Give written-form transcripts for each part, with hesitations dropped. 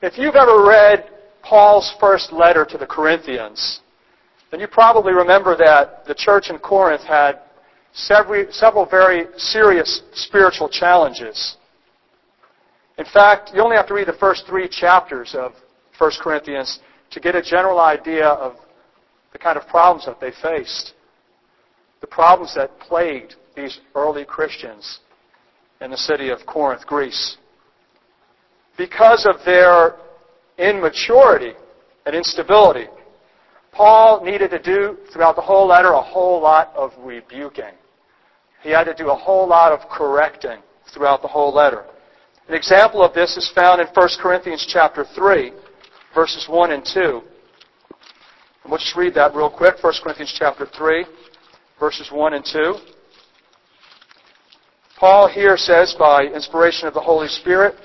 If you've ever read Paul's first letter to the Corinthians, then you probably remember that the church in Corinth had several very serious spiritual challenges. In fact, you only have to read the first 3 chapters of 1 Corinthians to get a general idea of the kind of problems that they faced. The problems that plagued these early Christians in the city of Corinth, Greece. Because of their immaturity and instability, Paul needed to do, throughout the whole letter, a whole lot of rebuking. He had to do a whole lot of correcting throughout the whole letter. An example of this is found in 1 Corinthians chapter 3, verses 1 and 2. And we'll just read that real quick. 1 Corinthians chapter 3, verses 1 and 2. Paul here says, by inspiration of the Holy Spirit,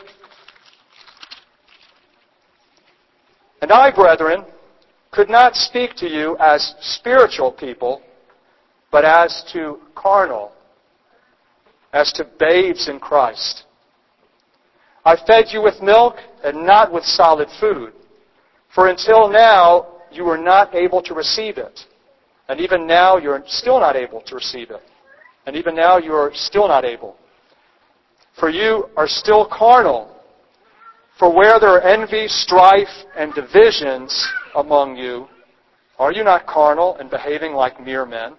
"And I, brethren, could not speak to you as spiritual people, but as to carnal, as to babes in Christ. I fed you with milk and not with solid food, for until now you were not able to receive it, and even now you're still not able to receive it, and even now you are still not able. For you are still carnal. For where there are envy, strife, and divisions among you, are you not carnal and behaving like mere men?"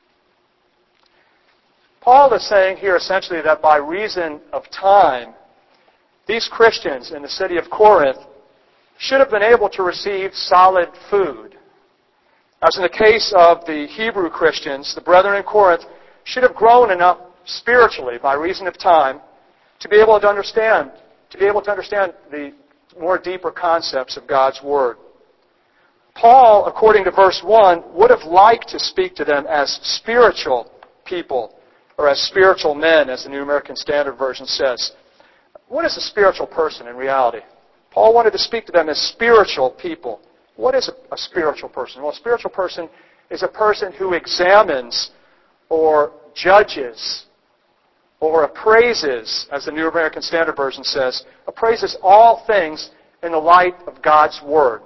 Paul is saying here essentially that by reason of time, these Christians in the city of Corinth should have been able to receive solid food. As in the case of the Hebrew Christians, the brethren in Corinth should have grown enough spiritually by reason of time to be able to understand the more deeper concepts of God's Word. Paul, according to verse 1, would have liked to speak to them as spiritual people, or as spiritual men, as the New American Standard Version says. What is a spiritual person in reality? Paul wanted to speak to them as spiritual people. What is a spiritual person? Well, a spiritual person is a person who examines or judges or appraises, as the New American Standard Version says, appraises all things in the light of God's Word.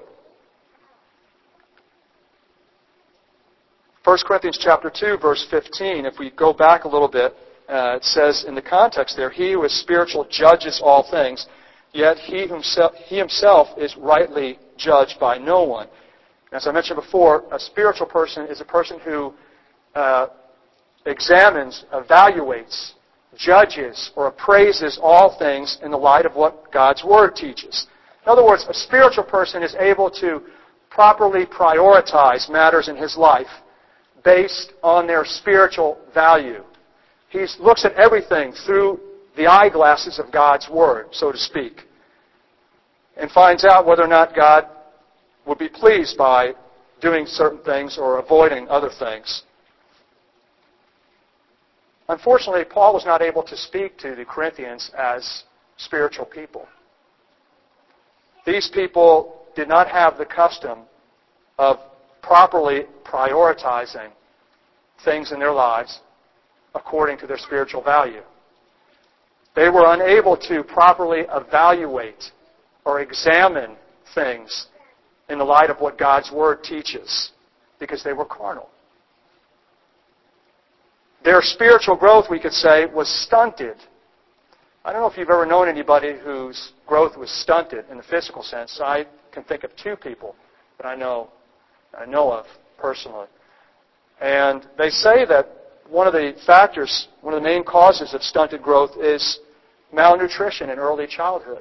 1 Corinthians chapter 2, verse 15, if we go back a little bit, it says in the context there, "He who is spiritual judges all things, yet he himself is rightly judged by no one." As I mentioned before, a spiritual person is a person who examines, evaluates, judges, or appraises all things in the light of what God's Word teaches. In other words, a spiritual person is able to properly prioritize matters in his life based on their spiritual value. He looks at everything through the eyeglasses of God's Word, so to speak, and finds out whether or not God would be pleased by doing certain things or avoiding other things. Unfortunately, Paul was not able to speak to the Corinthians as spiritual people. These people did not have the custom of properly prioritizing things in their lives according to their spiritual value. They were unable to properly evaluate or examine things in the light of what God's Word teaches because they were carnal. Their spiritual growth, we could say, was stunted. I don't know if you've ever known anybody whose growth was stunted in the physical sense. I can think of 2 people that I know of personally. And they say that one of the main causes of stunted growth is malnutrition in early childhood.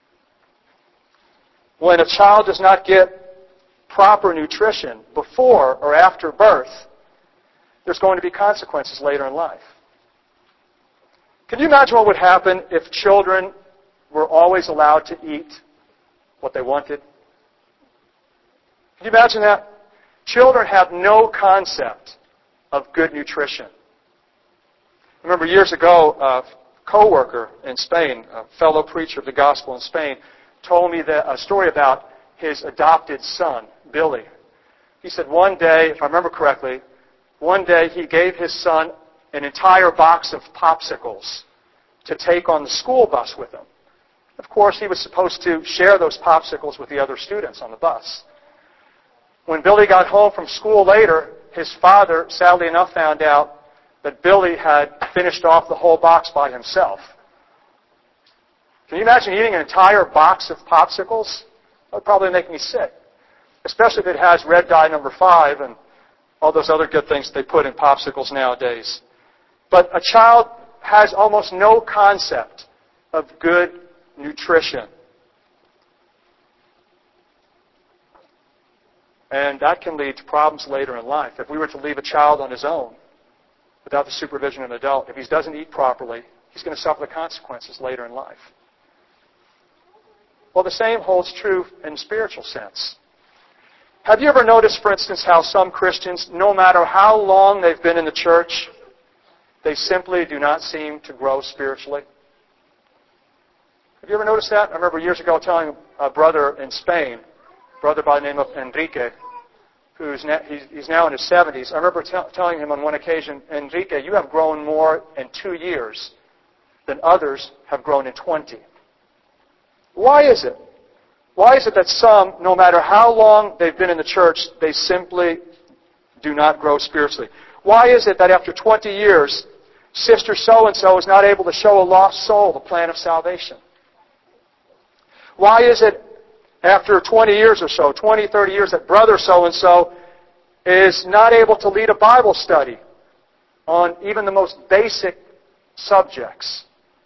When a child does not get proper nutrition before or after birth, there's going to be consequences later in life. Can you imagine what would happen if children were always allowed to eat what they wanted? Can you imagine that? Children have no concept of good nutrition. I remember years ago, a co-worker in Spain, a fellow preacher of the gospel in Spain, told me a story about his adopted son, Billy. He said one day, if I remember correctly, one day he gave his son an entire box of popsicles to take on the school bus with him. Of course, he was supposed to share those popsicles with the other students on the bus. When Billy got home from school later, his father, sadly enough, found out that Billy had finished off the whole box by himself. Can you imagine eating an entire box of popsicles? That would probably make me sick, especially if it has red dye number 5 and all those other good things they put in popsicles nowadays. But a child has almost no concept of good nutrition. And that can lead to problems later in life. If we were to leave a child on his own, without the supervision of an adult, if he doesn't eat properly, he's going to suffer the consequences later in life. Well, the same holds true in spiritual sense. Have you ever noticed, for instance, how some Christians, no matter how long they've been in the church, they simply do not seem to grow spiritually? Have you ever noticed that? I remember years ago telling a brother in Spain, a brother by the name of Enrique, he's now in his 70s. I remember telling him on one occasion, Enrique, you have grown more in 2 years than others have grown in 20. Why is it? Why is it that some, no matter how long they've been in the church, they simply do not grow spiritually? Why is it that after 20 years, Sister so-and-so is not able to show a lost soul the plan of salvation? Why is it after 20 years or so, 20, 30 years, that brother so-and-so is not able to lead a Bible study on even the most basic subjects?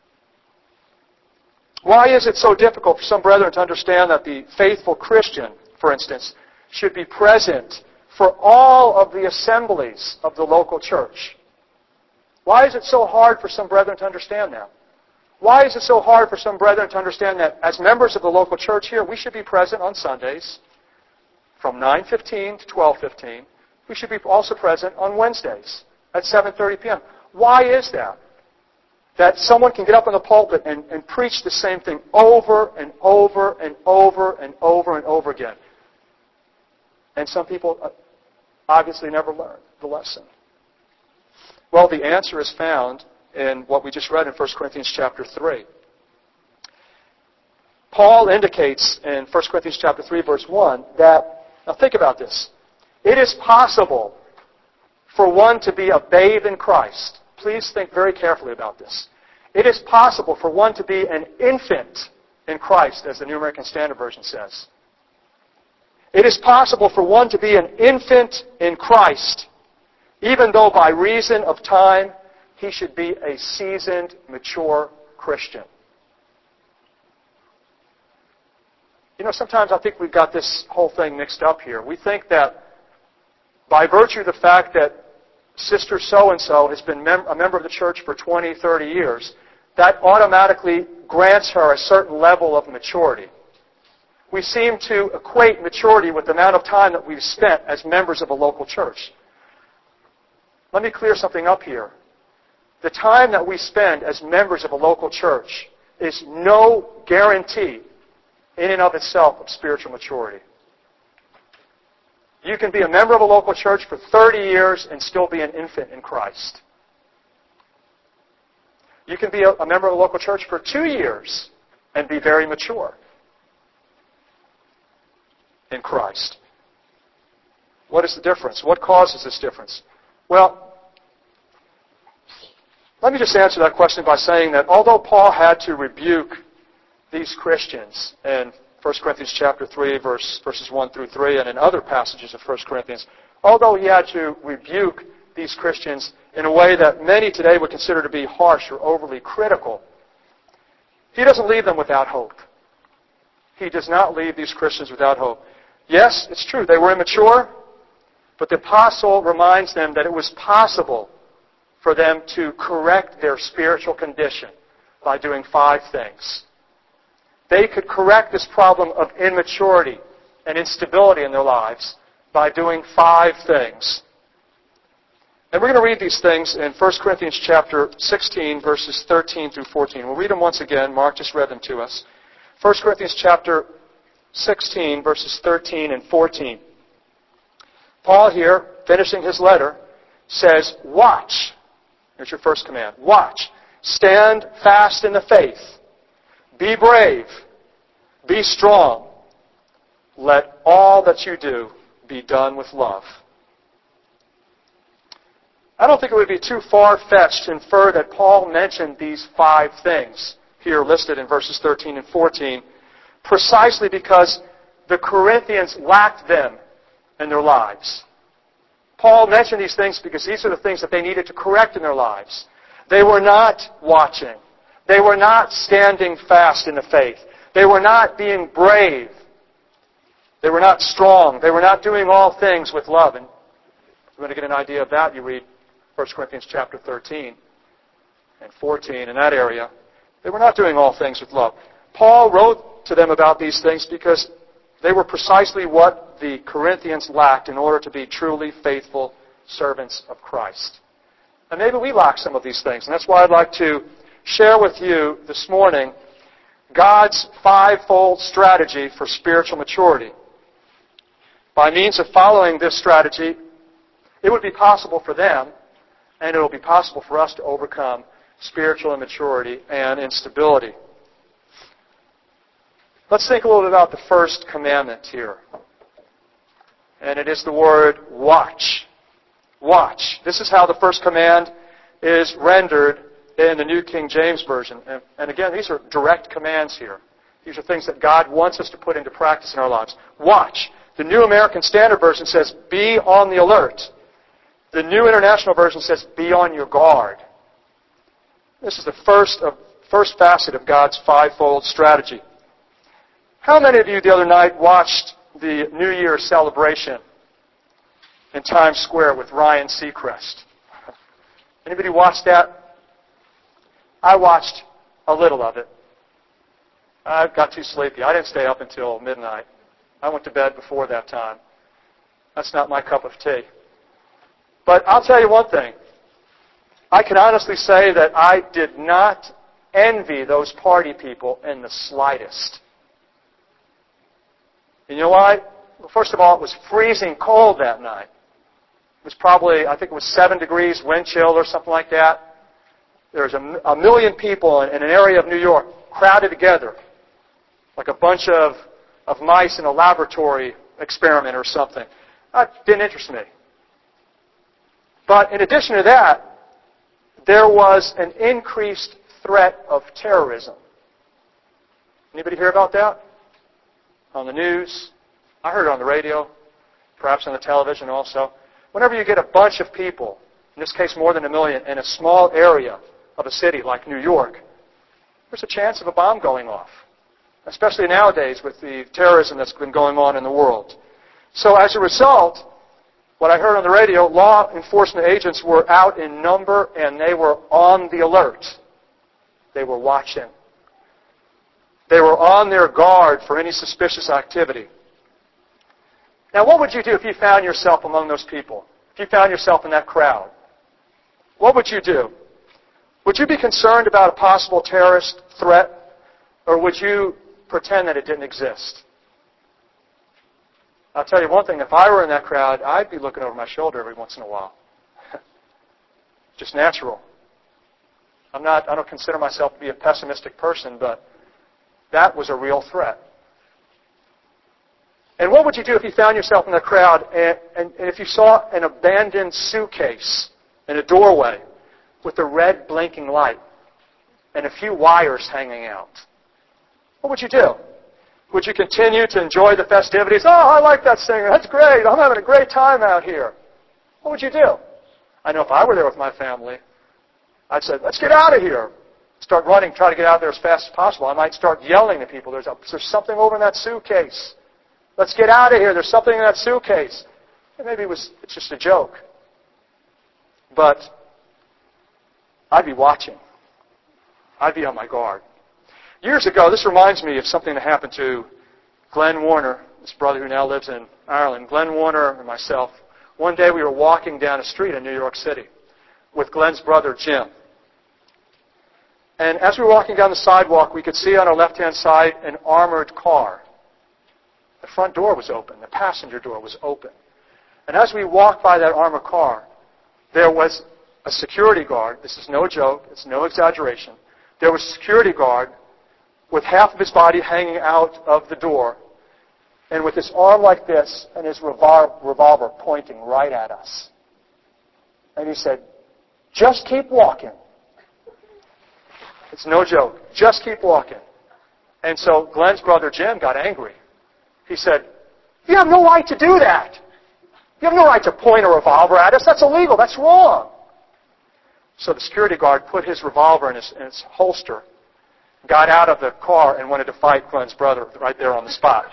Why is it so difficult for some brethren to understand that the faithful Christian, for instance, should be present for all of the assemblies of the local church? Why is it so hard for some brethren to understand that? Why is it so hard for some brethren to understand that as members of the local church here, we should be present on Sundays from 9:15 to 12:15. We should be also present on Wednesdays at 7:30 p.m. Why is that? That someone can get up in the pulpit and preach the same thing over and over and over and over and over again. And some people obviously never learn the lesson. Well, the answer is found in what we just read in 1 Corinthians chapter 3. Paul indicates in 1 Corinthians chapter 3, verse 1, that, now think about this, it is possible for one to be a babe in Christ. Please think very carefully about this. It is possible for one to be an infant in Christ, as the New American Standard Version says. It is possible for one to be an infant in Christ, even though by reason of time he should be a seasoned, mature Christian. You know, sometimes I think we've got this whole thing mixed up here. We think that by virtue of the fact that Sister so-and-so has been a member of the church for 20, 30 years, that automatically grants her a certain level of maturity. We seem to equate maturity with the amount of time that we've spent as members of a local church. Let me clear something up here. The time that we spend as members of a local church is no guarantee in and of itself of spiritual maturity. You can be a member of a local church for 30 years and still be an infant in Christ. You can be a member of a local church for 2 years and be very mature in Christ. What is the difference? What causes this difference? Well, let me just answer that question by saying that although Paul had to rebuke these Christians in 1 Corinthians chapter 3, verses 1 through 3, and in other passages of 1 Corinthians, although he had to rebuke these Christians in a way that many today would consider to be harsh or overly critical, he doesn't leave them without hope. He does not leave these Christians without hope. Yes, it's true, they were immature, but the apostle reminds them that it was possible for them to correct their spiritual condition by doing 5 things. They could correct this problem of immaturity and instability in their lives by doing 5 things. And we're going to read these things in 1 Corinthians chapter 16, verses 13 through 14. We'll read them once again. Mark just read them to us. 1 Corinthians chapter 16, verses 13 and 14. Paul here, finishing his letter, says, watch. Here's your first command. Watch. Stand fast in the faith. Be brave. Be strong. Let all that you do be done with love. I don't think it would be too far-fetched to infer that Paul mentioned these 5 things here listed in verses 13 and 14 precisely because the Corinthians lacked them in their lives. Paul mentioned these things because these are the things that they needed to correct in their lives. They were not watching. They were not standing fast in the faith. They were not being brave. They were not strong. They were not doing all things with love. And if you want to get an idea of that, you read 1 Corinthians chapter 13 and 14 in that area. They were not doing all things with love. Paul wrote to them about these things because they were precisely what the Corinthians lacked in order to be truly faithful servants of Christ. And maybe we lack some of these things. And that's why I'd like to share with you this morning God's 5-fold strategy for spiritual maturity. By means of following this strategy, it would be possible for them, and it will be possible for us to overcome spiritual immaturity and instability. Let's think a little bit about the first commandment here. And it is the word watch. Watch. This is how the first command is rendered in the New King James Version. And again, these are direct commands here. These are things that God wants us to put into practice in our lives. Watch. The New American Standard Version says, be on the alert. The New International Version says, be on your guard. This is the first facet of God's 5-fold strategy. How many of you the other night watched the New Year celebration in Times Square with Ryan Seacrest? Anybody watch that? I watched a little of it. I got too sleepy. I didn't stay up until midnight. I went to bed before that time. That's not my cup of tea. But I'll tell you one thing. I can honestly say that I did not envy those party people in the slightest. And you know why? Well, first of all, it was freezing cold that night. It was probably, I think it was 7 degrees, wind chill or something like that. There was a million people in an area of New York crowded together, like a bunch of mice in a laboratory experiment or something. That didn't interest me. But in addition to that, there was an increased threat of terrorism. Anybody hear about that? On the news? I heard it on the radio, perhaps on the television also. Whenever you get a bunch of people, in this case more than 1 million, in a small area of a city like New York, there's a chance of a bomb going off. Especially nowadays with the terrorism that's been going on in the world. So as a result, what I heard on the radio, law enforcement agents were out in number and they were on the alert. They were watching. They were on their guard for any suspicious activity. Now, what would you do if you found yourself among those people? If you found yourself in that crowd? What would you do? Would you be concerned about a possible terrorist threat? Or would you pretend that it didn't exist? I'll tell you one thing. If I were in that crowd, I'd be looking over my shoulder every once in a while. Just natural. I don't consider myself to be a pessimistic person, but that was a real threat. And what would you do if you found yourself in that crowd and if you saw an abandoned suitcase in a doorway with a red blinking light and a few wires hanging out? What would you do? Would you continue to enjoy the festivities? Oh, I like that singer. That's great. I'm having a great time out here. What would you do? I know if I were there with my family, I'd say, let's get out of here. Start running, try to get out there as fast as possible. I might start yelling at people. There's something over in that suitcase. Let's get out of here. There's something in that suitcase. And maybe it's just a joke. But I'd be watching. I'd be on my guard. Years ago, this reminds me of something that happened to Glenn Warner, this brother who now lives in Ireland. Glenn Warner and myself, one day we were walking down a street in New York City with Glenn's brother, Jim. And as we were walking down the sidewalk, we could see on our left-hand side an armored car. The front door was open. The passenger door was open. And as we walked by that armored car, there was a security guard. This is no joke. It's no exaggeration. There was a security guard with half of his body hanging out of the door, and with his arm like this and his revolver pointing right at us. And he said, "Just keep walking." It's no joke. Just keep walking. And so Glenn's brother Jim got angry. He said, "You have no right to do that. You have no right to point a revolver at us. That's illegal. That's wrong." So the security guard put his revolver in his holster, got out of the car, and wanted to fight Glenn's brother right there on the spot.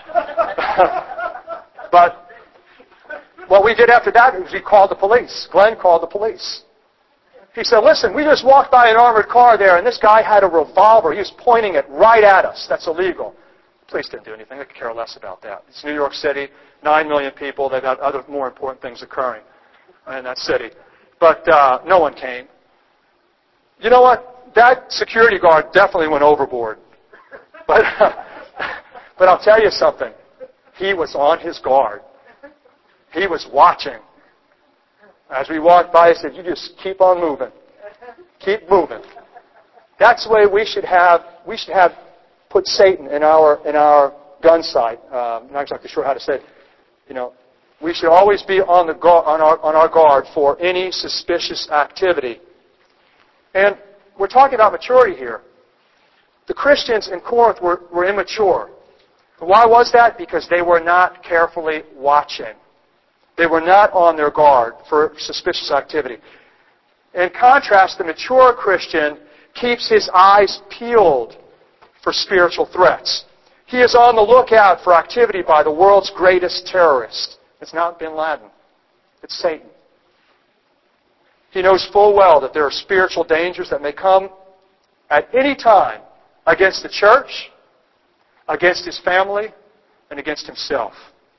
But what we did after that was we called the police. Glenn called the police. He said, "Listen, we just walked by an armored car there, and this guy had a revolver. He was pointing it right at us. That's illegal." The police didn't do anything. They could care less about that. It's New York City, 9 million people. They've got other more important things occurring in that city. But no one came. You know what? That security guard definitely went overboard. But I'll tell you something. He was on his guard. He was watching. As we walked by, he said, "You just keep on moving. Keep moving." That's the way we should have put Satan in our gun sight. I'm not exactly sure how to say it. You know, we should always be on our guard for any suspicious activity. And we're talking about maturity here. The Christians in Corinth were immature. Why was that? Because they were not carefully watching. They were not on their guard for suspicious activity. In contrast, the mature Christian keeps his eyes peeled for spiritual threats. He is on the lookout for activity by the world's greatest terrorist. It's not bin Laden. It's Satan. He knows full well that there are spiritual dangers that may come at any time against the church, against his family, and against himself.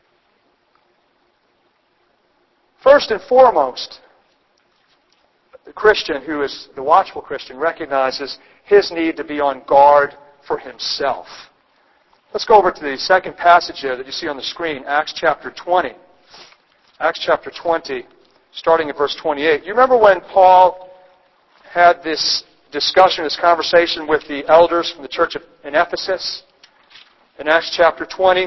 First and foremost, the Christian, who is the watchful Christian, recognizes his need to be on guard for himself. Let's go over to the second passage here that you see on the screen, Acts chapter 20. Acts chapter 20, starting at verse 28. You remember when Paul had this discussion, this conversation with the elders from the church in Ephesus? In Acts chapter 20,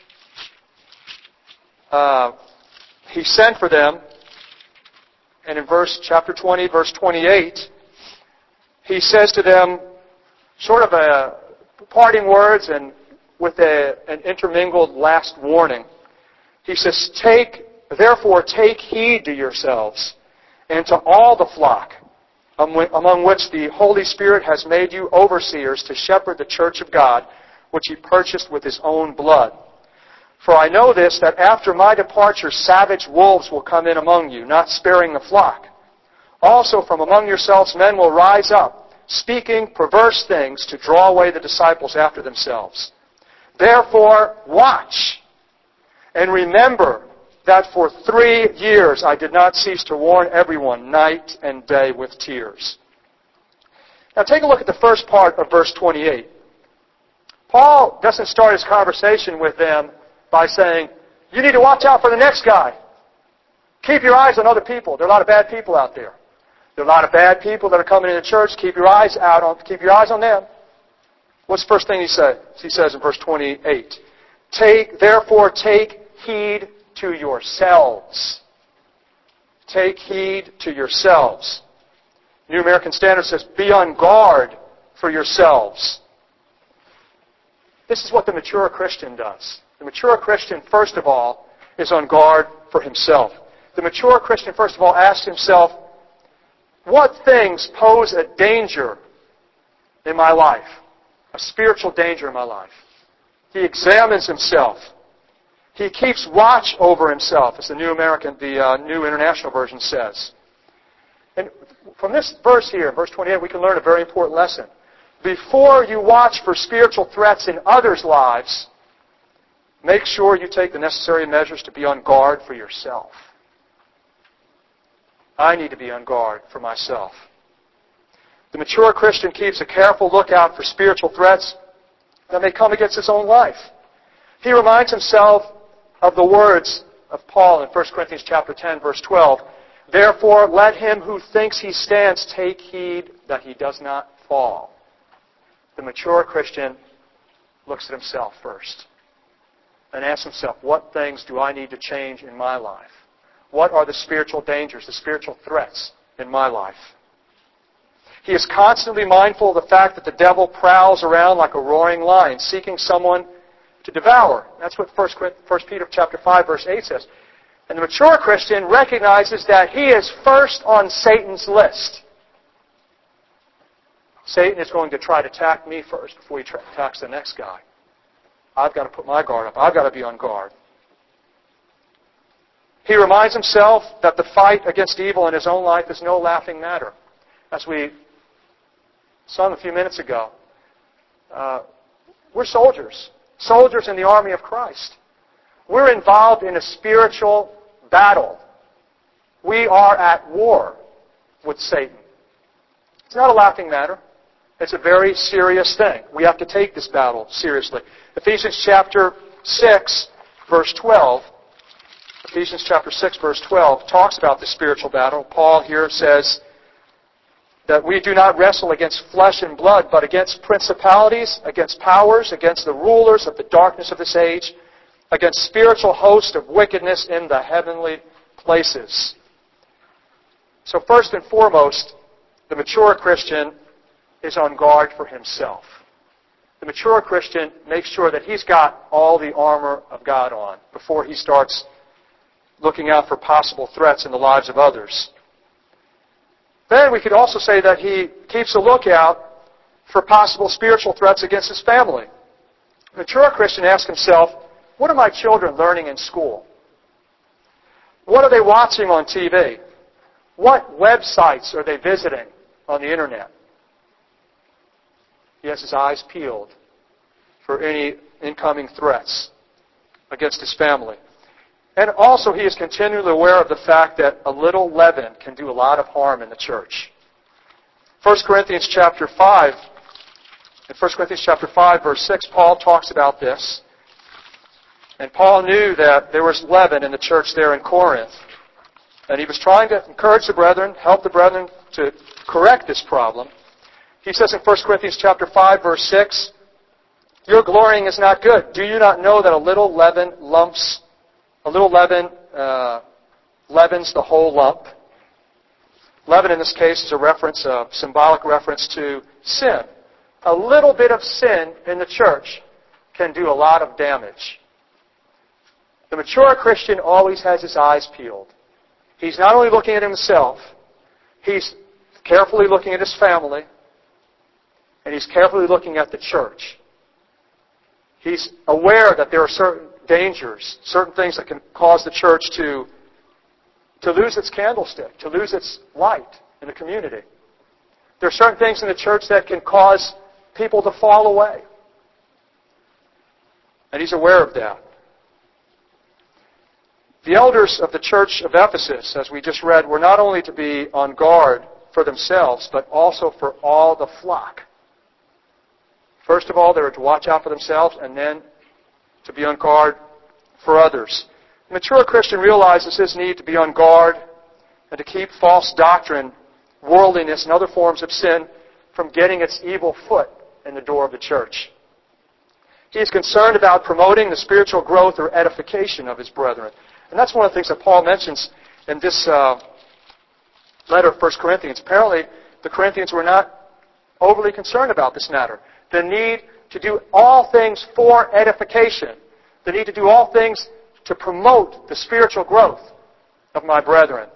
he sent for them, and in chapter 20, verse 28, he says to them sort of a parting words and with an intermingled last warning. He says, "Therefore take heed to yourselves and to all the flock among which the Holy Spirit has made you overseers to shepherd the church of God, which He purchased with His own blood. For I know this, that after my departure savage wolves will come in among you, not sparing the flock. Also from among yourselves men will rise up, speaking perverse things to draw away the disciples after themselves. Therefore watch, and remember that for 3 years I did not cease to warn everyone night and day with tears." Now take a look at the first part of verse 28. Paul doesn't start his conversation with them by saying, "You need to watch out for the next guy. Keep your eyes on other people. There are a lot of bad people out there. There are a lot of bad people that are coming into church. Keep your eyes on them." What's the first thing he says? He says in verse 28, "Therefore take heed to yourselves." Take heed to yourselves. New American Standard says, "Be on guard for yourselves." This is what the mature Christian does. The mature Christian, first of all, is on guard for himself. The mature Christian, first of all, asks himself, what things pose a danger in my life? A spiritual danger in my life. He examines himself. He keeps watch over himself, as the New International Version says. And from this verse here, verse 28, we can learn a very important lesson. Before you watch for spiritual threats in others' lives, make sure you take the necessary measures to be on guard for yourself. I need to be on guard for myself. The mature Christian keeps a careful lookout for spiritual threats that may come against his own life. He reminds himself of the words of Paul in 1 Corinthians chapter 10, verse 12. "Therefore, let him who thinks he stands take heed that he does not fall." The mature Christian looks at himself first and asks himself, what things do I need to change in my life? What are the spiritual dangers, the spiritual threats in my life? He is constantly mindful of the fact that the devil prowls around like a roaring lion, seeking someone to devour. That's what 1 Peter chapter 5, verse 8 says. And the mature Christian recognizes that he is first on Satan's list. Satan is going to try to attack me first before he attacks the next guy. I've got to put my guard up. I've got to be on guard. He reminds himself that the fight against evil in his own life is no laughing matter. As we sung a few minutes ago, we're soldiers. Soldiers in the army of Christ. We're involved in a spiritual battle. We are at war with Satan. It's not a laughing matter. It's a very serious thing. We have to take this battle seriously. Ephesians chapter 6, verse 12. Ephesians chapter 6, verse 12 talks about the spiritual battle. Paul here says that we do not wrestle against flesh and blood, but against principalities, against powers, against the rulers of the darkness of this age, against spiritual hosts of wickedness in the heavenly places. So first and foremost, the mature Christian is on guard for himself. The mature Christian makes sure that he's got all the armor of God on before he starts looking out for possible threats in the lives of others. Then we could also say that he keeps a lookout for possible spiritual threats against his family. The mature Christian asks himself, what are my children learning in school? What are they watching on TV? What websites are they visiting on the internet? He has his eyes peeled for any incoming threats against his family. And also he is continually aware of the fact that a little leaven can do a lot of harm in the church. 1 Corinthians chapter 5, in 1 Corinthians chapter 5, verse 6, Paul talks about this. And Paul knew that there was leaven in the church there in Corinth. And he was trying to encourage the brethren, help the brethren to correct this problem. He says in 1 Corinthians chapter 5, verse 6, your glorying is not good. Do you not know that a little leaven leavens the whole lump? Leaven in this case is a symbolic reference to sin. A little bit of sin in the church can do a lot of damage. The mature Christian always has his eyes peeled. He's not only looking at himself, he's carefully looking at his family, and he's carefully looking at the church. He's aware that there are certain dangers, certain things that can cause the church to lose its candlestick, to lose its light in the community. There are certain things in the church that can cause people to fall away. And he's aware of that. The elders of the church of Ephesus, as we just read, were not only to be on guard for themselves, but also for all the flock. First of all, they were to watch out for themselves, and then to be on guard for others. The mature Christian realizes his need to be on guard and to keep false doctrine, worldliness, and other forms of sin from getting its evil foot in the door of the church. He is concerned about promoting the spiritual growth or edification of his brethren. And that's one of the things that Paul mentions in this letter of 1 Corinthians. Apparently, the Corinthians were not overly concerned about this matter. The need to do all things for edification. The need to do all things to promote the spiritual growth of my brethren.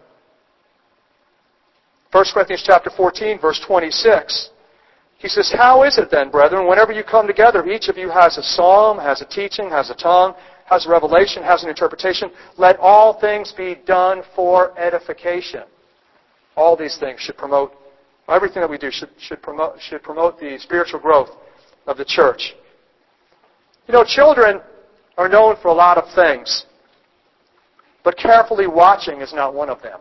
1 Corinthians chapter 14, verse 26. He says, how is it then, brethren, whenever you come together, each of you has a psalm, has a teaching, has a tongue, has a revelation, has an interpretation. Let all things be done for edification. All these things should promote, everything that we do should promote the spiritual growth of the church. You know, children are known for a lot of things, but carefully watching is not one of them.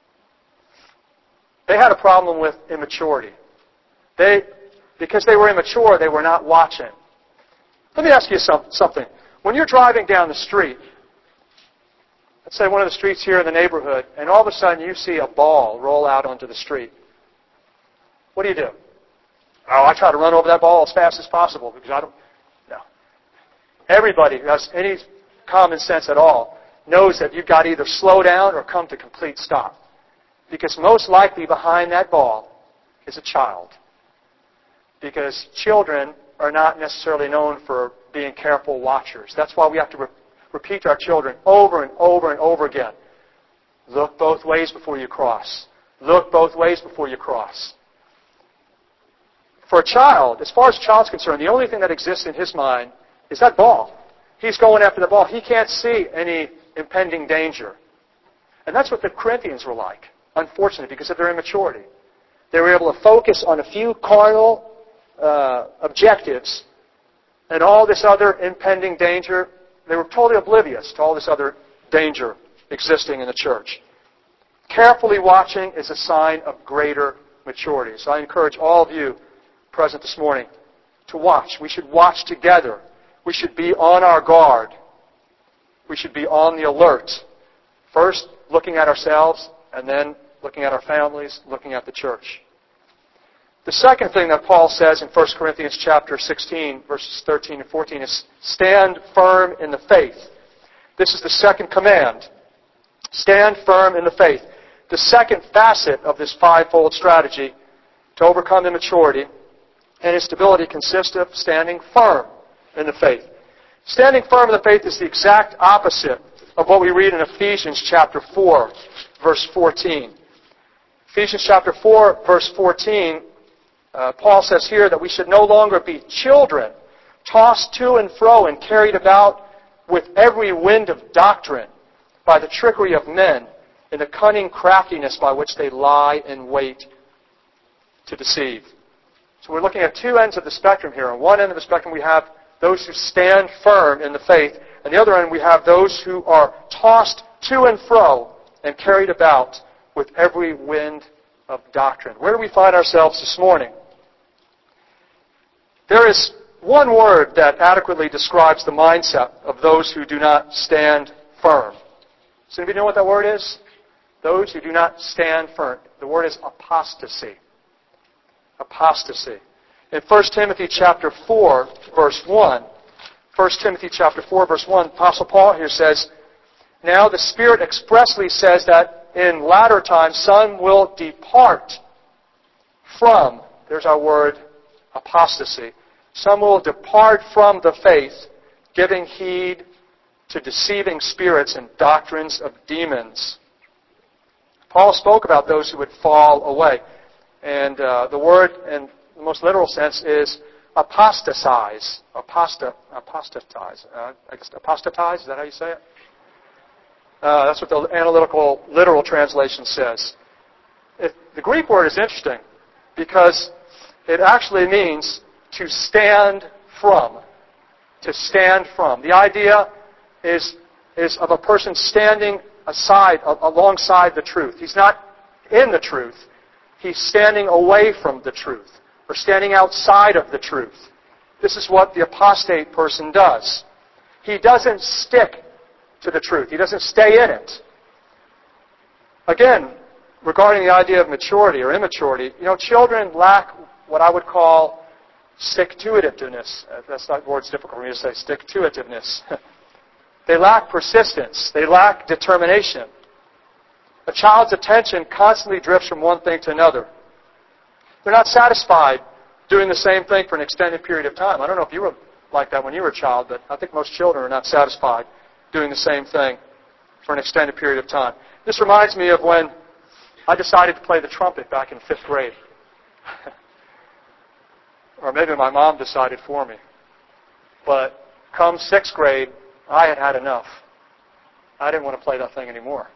They had a problem with immaturity. Because they were immature, they were not watching. Let me ask you something. When you're driving down the street, let's say one of the streets here in the neighborhood, and all of a sudden you see a ball roll out onto the street, what do you do? Oh, I try to run over that ball as fast as possible because I don't. No. Everybody who has any common sense at all knows that you've got to either slow down or come to complete stop. Because most likely behind that ball is a child. Because children are not necessarily known for being careful watchers. That's why we have to repeat to our children over and over and over again. Look both ways before you cross. Look both ways before you cross. For a child, as far as a child's concerned, the only thing that exists in his mind is that ball. He's going after the ball. He can't see any impending danger. And that's what the Corinthians were like, unfortunately, because of their immaturity. They were able to focus on a few carnal objectives, and all this other impending danger, they were totally oblivious to all this other danger existing in the church. Carefully watching is a sign of greater maturity. So I encourage all of you present this morning to watch. We should watch together. We should be on our guard. We should be on the alert. First, looking at ourselves, and then looking at our families, looking at the church. The second thing that Paul says in 1 Corinthians chapter 16, verses 13 and 14 is stand firm in the faith. This is the second command. Stand firm in the faith. The second facet of this fivefold strategy to overcome immaturity and instability consists of standing firm in the faith. Standing firm in the faith is the exact opposite of what we read in Ephesians chapter 4, verse 14. Ephesians chapter 4, verse 14, Paul says here that we should no longer be children, tossed to and fro and carried about with every wind of doctrine by the trickery of men and the cunning craftiness by which they lie in wait to deceive. So we're looking at two ends of the spectrum here. On one end of the spectrum we have those who stand firm in the faith. On the other end we have those who are tossed to and fro and carried about with every wind of doctrine. Where do we find ourselves this morning? There is one word that adequately describes the mindset of those who do not stand firm. Does anybody know what that word is? Those who do not stand firm. The word is apostasy. Apostasy. In 1 Timothy chapter 4, verse 1, 1 Timothy chapter 4, verse 1, Apostle Paul here says, now the Spirit expressly says that in latter times some will depart from, there's our word, apostasy. Some will depart from the faith, giving heed to deceiving spirits and doctrines of demons. Paul spoke about those who would fall away. And the word in the most literal sense is apostatize. Apostatize. Apostatize, is that how you say it? That's what the analytical, literal translation says. The Greek word is interesting because it actually means to stand from. To stand from. The idea is of a person standing alongside the truth. He's not in the truth. He's standing away from the truth, or standing outside of the truth. This is what the apostate person does. He doesn't stick to the truth. He doesn't stay in it. Again, regarding the idea of maturity or immaturity, children lack what I would call stick-to-itiveness. That word's difficult for me to say, stick-to-itiveness. They lack persistence. They lack determination. A child's attention constantly drifts from one thing to another. They're not satisfied doing the same thing for an extended period of time. I don't know if you were like that when you were a child, but I think most children are not satisfied doing the same thing for an extended period of time. This reminds me of when I decided to play the trumpet back in 5th grade. Or maybe my mom decided for me. But come 6th grade, I had had enough. I didn't want to play that thing anymore.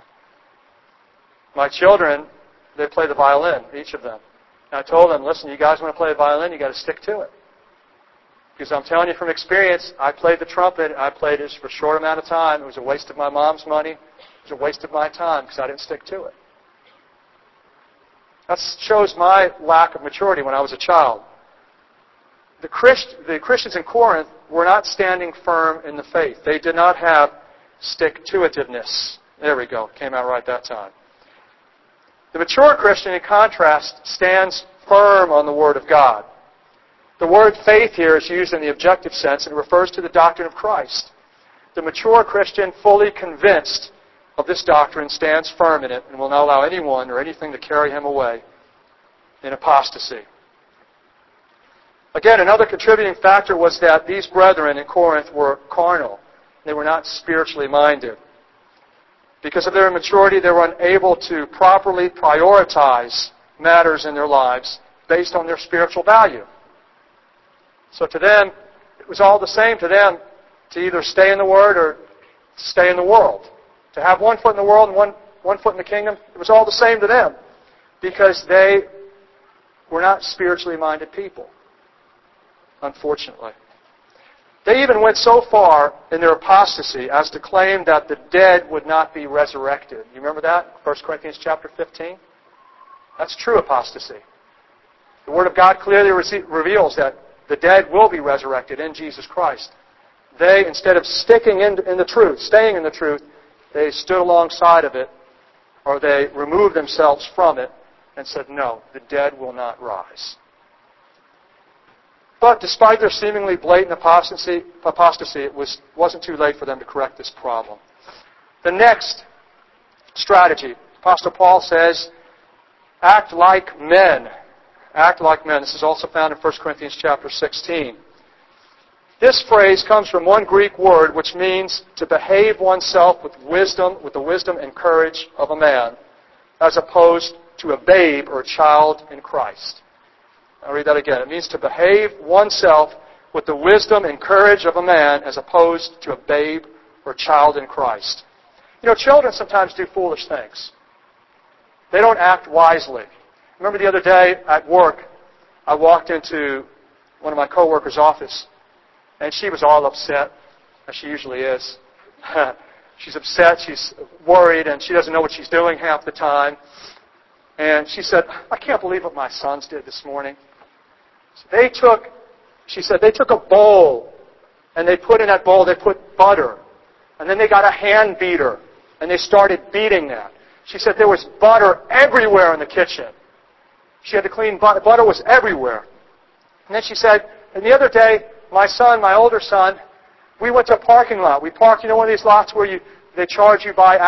My children, they play the violin, each of them. And I told them, listen, you guys want to play the violin, you got to stick to it. Because I'm telling you from experience, I played the trumpet, I played it for a short amount of time. It was a waste of my mom's money. It was a waste of my time because I didn't stick to it. That shows my lack of maturity when I was a child. The Christians in Corinth were not standing firm in the faith. They did not have stick-to-itiveness. There we go. Came out right that time. The mature Christian, in contrast, stands firm on the Word of God. The word faith here is used in the objective sense and refers to the doctrine of Christ. The mature Christian, fully convinced of this doctrine, stands firm in it and will not allow anyone or anything to carry him away in apostasy. Again, another contributing factor was that these brethren in Corinth were carnal. They were not spiritually minded. Because of their immaturity, they were unable to properly prioritize matters in their lives based on their spiritual value. So to them, it was all the same to them to either stay in the Word or stay in the world. To have one foot in the world and one foot in the kingdom, it was all the same to them because they were not spiritually minded people, unfortunately. They even went so far in their apostasy as to claim that the dead would not be resurrected. You remember that? 1 Corinthians chapter 15? That's true apostasy. The Word of God clearly reveals that the dead will be resurrected in Jesus Christ. They, instead of sticking in the truth, staying in the truth, they stood alongside of it, or they removed themselves from it and said, no, the dead will not rise. But despite their seemingly blatant apostasy, it wasn't too late for them to correct this problem. The next strategy, Apostle Paul says, act like men. Act like men. This is also found in 1 Corinthians chapter 16. This phrase comes from one Greek word which means to behave oneself with the wisdom and courage of a man, as opposed to a babe or a child in Christ. I'll read that again. It means to behave oneself with the wisdom and courage of a man, as opposed to a babe or child in Christ. You know, children sometimes do foolish things. They don't act wisely. Remember the other day at work, I walked into one of my coworkers' office, and she was all upset, as she usually is. She's upset, she's worried, and she doesn't know what she's doing half the time. And she said, I can't believe what my sons did this morning. She said, they took a bowl, and they put in that bowl, they put butter. And then they got a hand beater, and they started beating that. She said there was butter everywhere in the kitchen. She had to clean butter. Butter was everywhere. And then she said, and the other day, my older son, we went to a parking lot. We parked, one of these lots where they charge you by the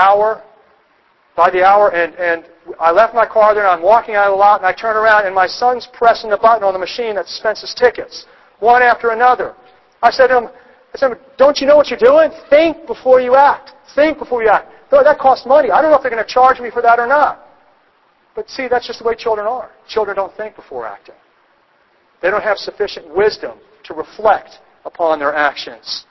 hour, and I left my car there, and I'm walking out of the lot, and I turn around, and my son's pressing the button on the machine that dispenses tickets, one after another. I said to him, don't you know what you're doing? Think before you act. Think before you act. No, that costs money. I don't know if they're going to charge me for that or not. But see, that's just the way children are. Children don't think before acting. They don't have sufficient wisdom to reflect upon their actions.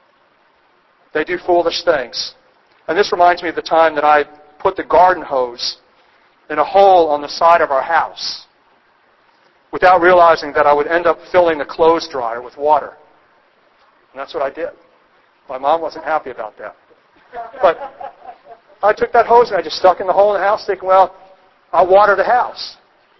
They do foolish things. And this reminds me of the time that I put the garden hose in a hole on the side of our house without realizing that I would end up filling the clothes dryer with water. And that's what I did. My mom wasn't happy about that. But I took that hose and I just stuck in the hole in the house thinking, well, I'll water the house.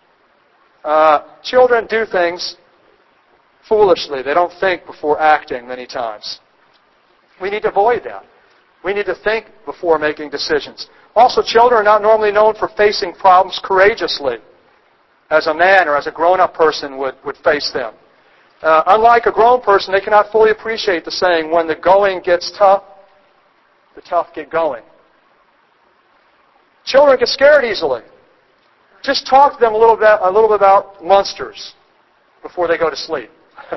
Children do things foolishly. They don't think before acting many times. We need to avoid that. We need to think before making decisions. Also, children are not normally known for facing problems courageously, as a man or as a grown-up person would face them. Unlike a grown person, they cannot fully appreciate the saying, when the going gets tough, the tough get going. Children get scared easily. Just talk to them a little bit about monsters before they go to sleep.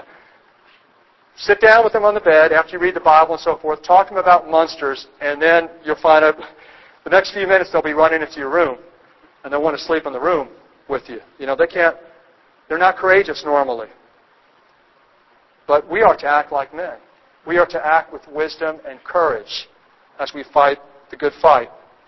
Sit down with them on the bed after you read the Bible and so forth. Talk to them about monsters, and then you'll find out the next few minutes they'll be running into your room, and they'll want to sleep in the room with you. They're not courageous normally. But we are to act like men. We are to act with wisdom and courage as we fight the good fight.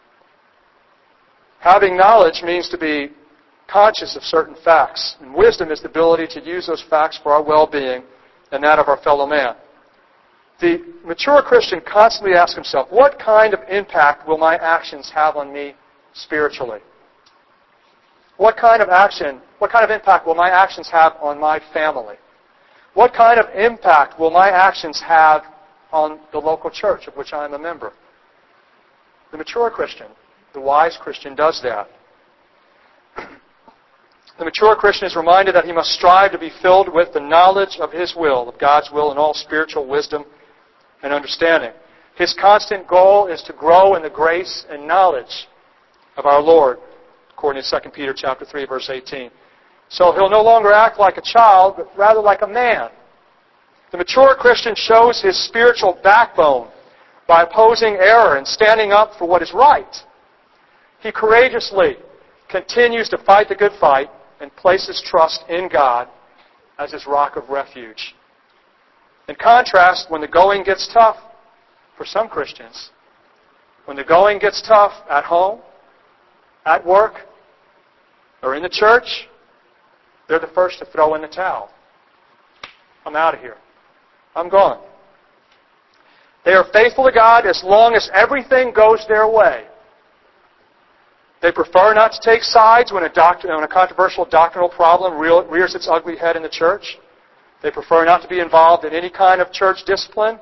Having knowledge means to be conscious of certain facts. And wisdom is the ability to use those facts for our well-being and that of our fellow man. The mature Christian constantly asks himself, what kind of impact will my actions have on me spiritually? What kind of impact will my actions have on my family? What kind of impact will my actions have on the local church of which I am a member? The mature Christian, the wise Christian, does that. The mature Christian is reminded that he must strive to be filled with the knowledge of His will, of God's will, and all spiritual wisdom and understanding. His constant goal is to grow in the grace and knowledge of our Lord, according to 2 Peter chapter 3, verse 18. So he'll no longer act like a child, but rather like a man. The mature Christian shows his spiritual backbone by opposing error and standing up for what is right. He courageously continues to fight the good fight and places trust in God as his rock of refuge. In contrast, when the going gets tough, for some Christians, when the going gets tough at home, at work, or in the church, they're the first to throw in the towel. I'm out of here. I'm gone. They are faithful to God as long as everything goes their way. They prefer not to take sides when a controversial doctrinal problem rears its ugly head in the church. They prefer not to be involved in any kind of church discipline.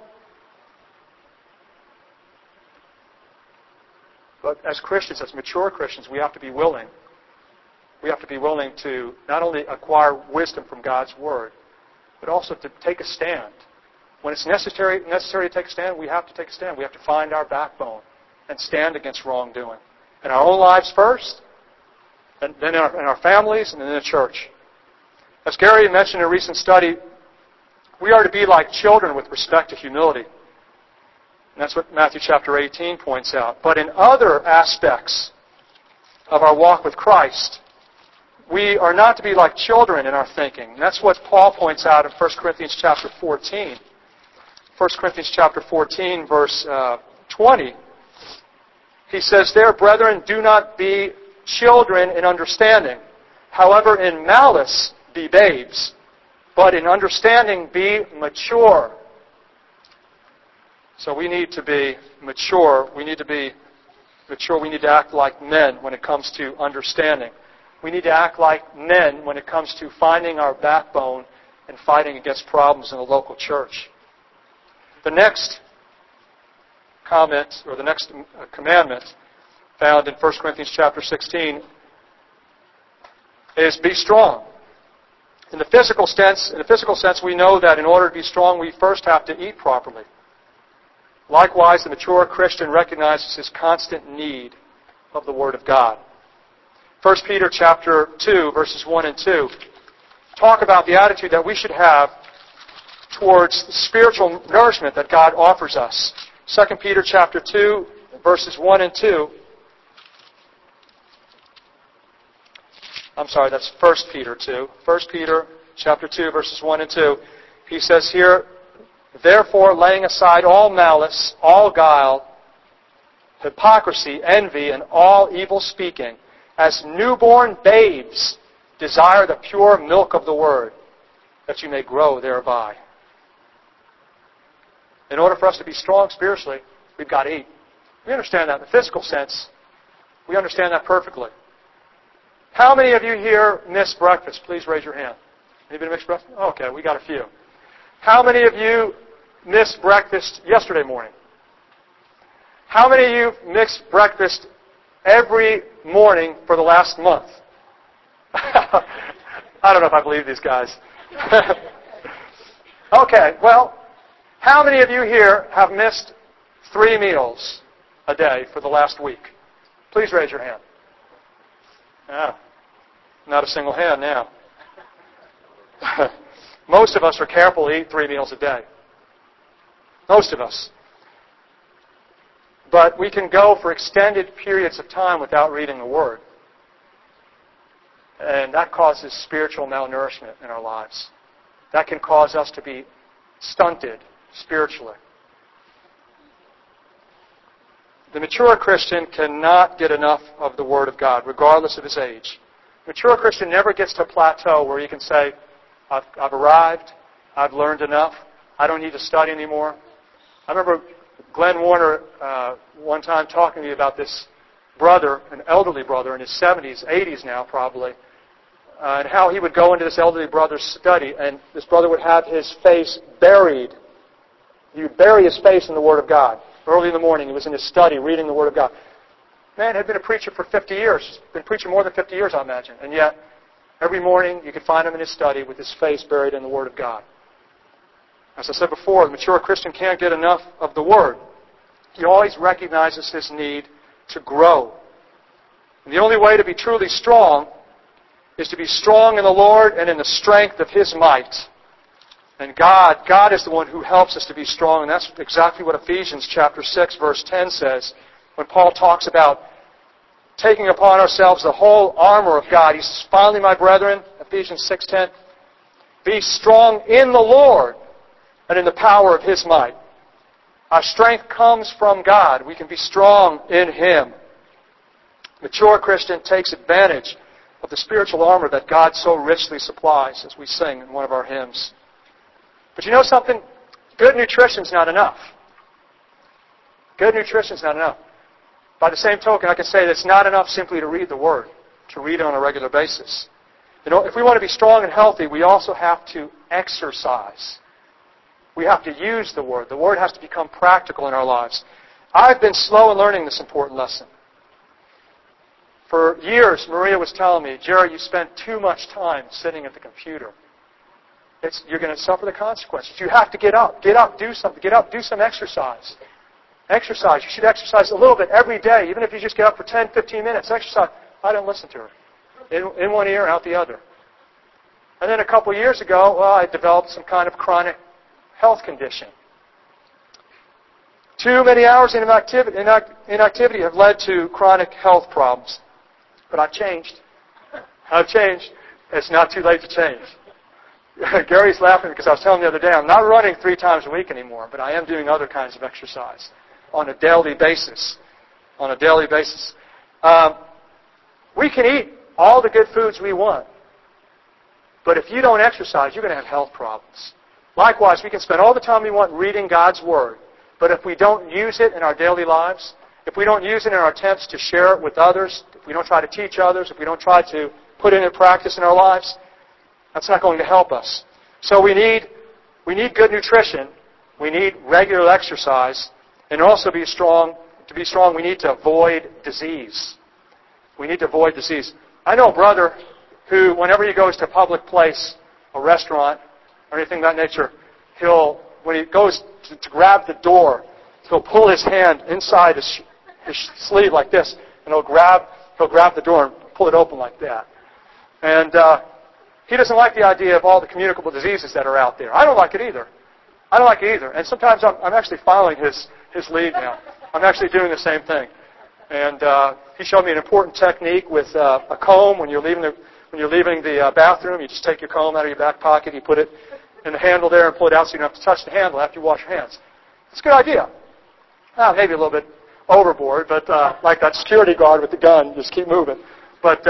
But as Christians, as mature Christians, we have to be willing. We have to be willing to not only acquire wisdom from God's Word, but also to take a stand. When it's necessary to take a stand, we have to take a stand. We have to find our backbone and stand against wrongdoing. In our own lives first, and then in our families, and then in the church. As Gary mentioned in a recent study, we are to be like children with respect to humility. And that's what Matthew chapter 18 points out. But in other aspects of our walk with Christ, we are not to be like children in our thinking. And that's what Paul points out in 1 Corinthians chapter 14. 1 Corinthians chapter 14, verse 20. He says there, "Brethren, do not be children in understanding. However, in malice be babes, but in understanding be mature." So we need to be mature. We need to be mature. We need to act like men when it comes to understanding. We need to act like men when it comes to finding our backbone and fighting against problems in the local church. The next comment, or the next commandment found in 1 Corinthians chapter 16 is be strong. In the physical sense, we know that in order to be strong, we first have to eat properly. Likewise, the mature Christian recognizes his constant need of the Word of God. 1 Peter chapter 2, verses 1 and 2 talk about the attitude that we should have towards the spiritual nourishment that God offers us. 2 Peter chapter 2, verses 1 and 2. I'm sorry, that's 1 Peter 2. 1 Peter chapter 2, verses 1 and 2. He says here, "Therefore, laying aside all malice, all guile, hypocrisy, envy, and all evil speaking, as newborn babes desire the pure milk of the Word, that you may grow thereby." In order for us to be strong spiritually, we've got to eat. We understand that in the physical sense. We understand that perfectly. How many of you here miss breakfast? Please raise your hand. Anybody miss breakfast? Okay, we got a few. How many of you missed breakfast yesterday morning? How many of you missed breakfast every morning for the last month? I don't know if I believe these guys. Okay, well, how many of you here have missed 3 meals a day for the last week? Please raise your hand. Not a single hand now. Most of us are careful to eat 3 meals a day. Most of us. But we can go for extended periods of time without reading the Word. And that causes spiritual malnourishment in our lives. That can cause us to be stunted spiritually. The mature Christian cannot get enough of the Word of God, regardless of his age. The mature Christian never gets to a plateau where he can say, I've arrived, I've learned enough, I don't need to study anymore. I remember Glenn Warner one time talking to me about this brother, an elderly brother in his 70s, 80s now probably, and how he would go into this elderly brother's study, and this brother would have his face buried. He would bury his face in the Word of God. Early in the morning, he was in his study reading the Word of God. Man had been a preacher for 50 years. Been preaching more than 50 years, I imagine. And yet, Every morning you could find him in his study with his face buried in the Word of God. As I said before, the mature Christian can't get enough of the Word. He always recognizes his need to grow. And the only way to be truly strong is to be strong in the Lord and in the strength of His might. And God is the one who helps us to be strong. And that's exactly what Ephesians chapter 6, verse 10 says. When Paul talks about taking upon ourselves the whole armor of God. He says, finally, my brethren, Ephesians 6:10, be strong in the Lord and in the power of His might. Our strength comes from God. We can be strong in Him. Mature Christian takes advantage of the spiritual armor that God so richly supplies, as we sing in one of our hymns. But you know something? Good nutrition is not enough. Good nutrition is not enough. By the same token, I can say that it's not enough simply to read the Word, to read it on a regular basis. You know, if we want to be strong and healthy, we also have to exercise. We have to use the Word. The Word has to become practical in our lives. I've been slow in learning this important lesson. For years, Maria was telling me, Jerry, you spend too much time sitting at the computer. You're going to suffer the consequences. You have to get up, do something. Get up, do some exercise. Exercise. You should exercise a little bit every day, even if you just get up for 10, 15 minutes. Exercise. I didn't listen to her. In one ear, out the other. And then a couple of years ago, I developed some kind of chronic health condition. Too many hours in inactivity have led to chronic health problems. But I've changed. I've changed. It's not too late to change. Gary's laughing because I was telling him the other day, I'm not running 3 times a week anymore, but I am doing other kinds of exercise on a daily basis. On a daily basis. We can eat all the good foods we want, but if you don't exercise, you're going to have health problems. Likewise, we can spend all the time we want reading God's Word, but if we don't use it in our daily lives, if we don't use it in our attempts to share it with others, if we don't try to teach others, if we don't try to put it into practice in our lives, that's not going to help us. So we need good nutrition. We need regular exercise. And also to be strong, we need to avoid disease. We need to avoid disease. I know a brother who, whenever he goes to a public place, a restaurant, or anything of that nature, when he goes to grab the door, he'll pull his hand inside his sleeve like this, and he'll grab the door and pull it open like that. And he doesn't like the idea of all the communicable diseases that are out there. I don't like it either. And sometimes I'm actually following his lead now. I'm actually doing the same thing. And he showed me an important technique with a comb. When you're leaving the bathroom, you just take your comb out of your back pocket, you put it in the handle there and pull it out so you don't have to touch the handle after you wash your hands. It's a good idea. Maybe a little bit overboard, but like that security guard with the gun, just keep moving. But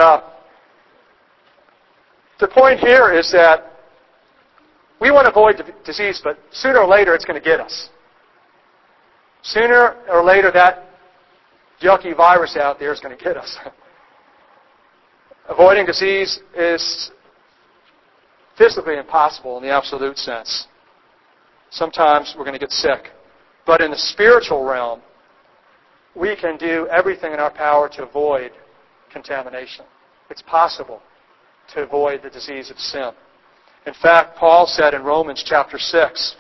the point here is that we want to avoid disease, but sooner or later it's going to get us. Sooner or later that yucky virus out there is going to get us. Avoiding disease is physically impossible in the absolute sense. Sometimes we're going to get sick. But in the spiritual realm, we can do everything in our power to avoid contamination. It's possible to avoid the disease of sin. In fact, Paul said in Romans chapter 6,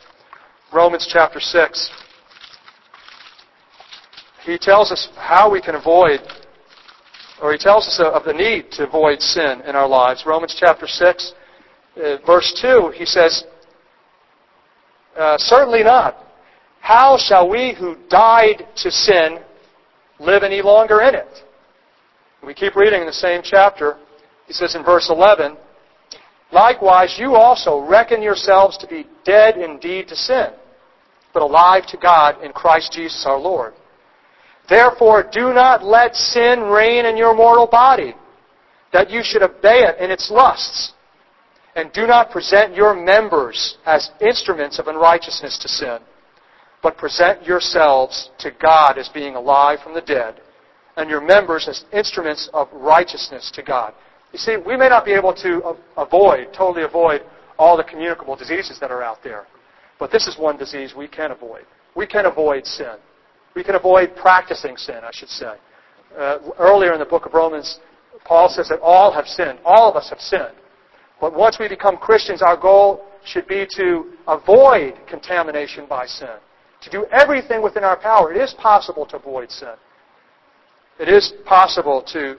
he tells us how we can avoid, or he tells us of the need to avoid sin in our lives. Romans chapter 6, verse 2, he says, certainly not. How shall we who died to sin live any longer in it? We keep reading in the same chapter. He says in verse 11, likewise, you also reckon yourselves to be dead indeed to sin, but alive to God in Christ Jesus our Lord. Therefore, do not let sin reign in your mortal body, that you should obey it in its lusts. And do not present your members as instruments of unrighteousness to sin, but present yourselves to God as being alive from the dead, and your members as instruments of righteousness to God. You see, we may not be able to totally avoid all the communicable diseases that are out there. But this is one disease we can avoid. We can avoid sin. We can avoid practicing sin, I should say. Earlier in the book of Romans, Paul says that all have sinned. All of us have sinned. But once we become Christians, our goal should be to avoid contamination by sin. To do everything within our power. It is possible to avoid sin. It is possible to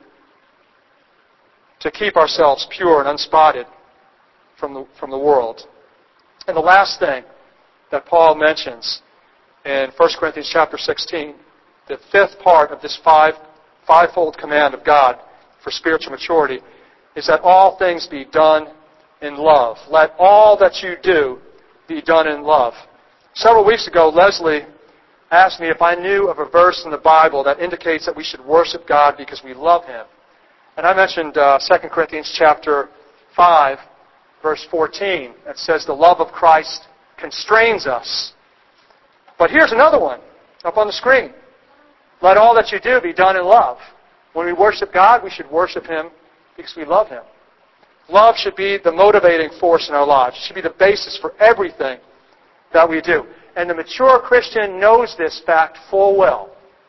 keep ourselves pure and unspotted from the world. And the last thing that Paul mentions in 1 Corinthians chapter 16, the fifth part of this fivefold command of God for spiritual maturity, is that all things be done in love. Let all that you do be done in love. Several weeks ago, Leslie asked me if I knew of a verse in the Bible that indicates that we should worship God because we love Him. And I mentioned 2 Corinthians chapter 5, verse 14. That says, the love of Christ constrains us. But here's another one up on the screen. Let all that you do be done in love. When we worship God, we should worship Him because we love Him. Love should be the motivating force in our lives. It should be the basis for everything that we do. And the mature Christian knows this fact full well.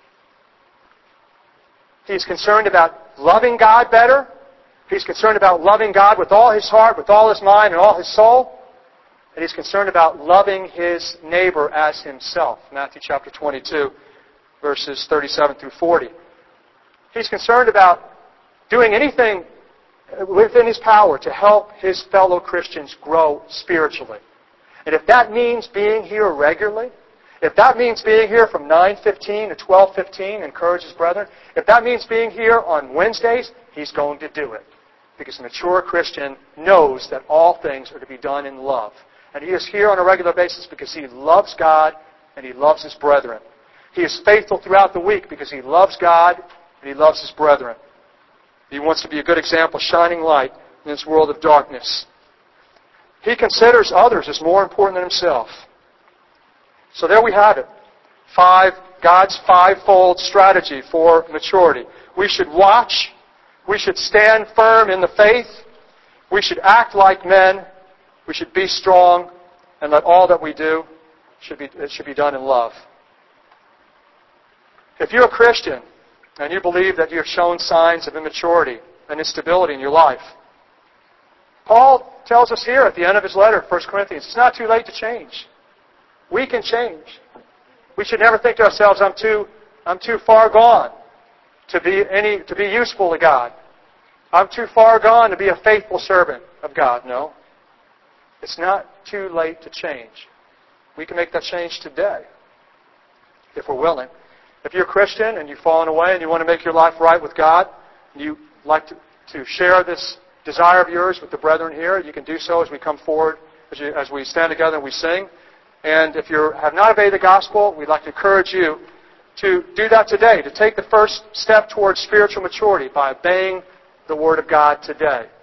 He's concerned about loving God better. He's concerned about loving God with all his heart, with all his mind, and all his soul. And he's concerned about loving his neighbor as himself. Matthew chapter 22, verses 37 through 40. He's concerned about doing anything within his power to help his fellow Christians grow spiritually. And if that means being here regularly, if that means being here from 9:15 to 12:15, encourage his brethren, if that means being here on Wednesdays, he's going to do it. Because a mature Christian knows that all things are to be done in love. And he is here on a regular basis because he loves God and he loves his brethren. He is faithful throughout the week because he loves God and he loves his brethren. He wants to be a good example, shining light in this world of darkness. He considers others as more important than himself. So there we have it. God's fivefold strategy for maturity. We should watch. We should stand firm in the faith. We should act like men. We should be strong. And let all that we do should be done in love. If you're a Christian and you believe that you have shown signs of immaturity and instability in your life, Paul tells us here at the end of his letter, 1 Corinthians, it's not too late to change. We can change. We should never think to ourselves, I'm too far gone to be useful to God. I'm too far gone to be a faithful servant of God. No. It's not too late to change. We can make that change today if we're willing. If you're a Christian and you've fallen away and you want to make your life right with God, and you like to share this desire of yours with the brethren here, you can do so as we come forward, as we stand together and we sing. And if you have not obeyed the gospel, we'd like to encourage you to do that today, to take the first step towards spiritual maturity by obeying the Word of God today.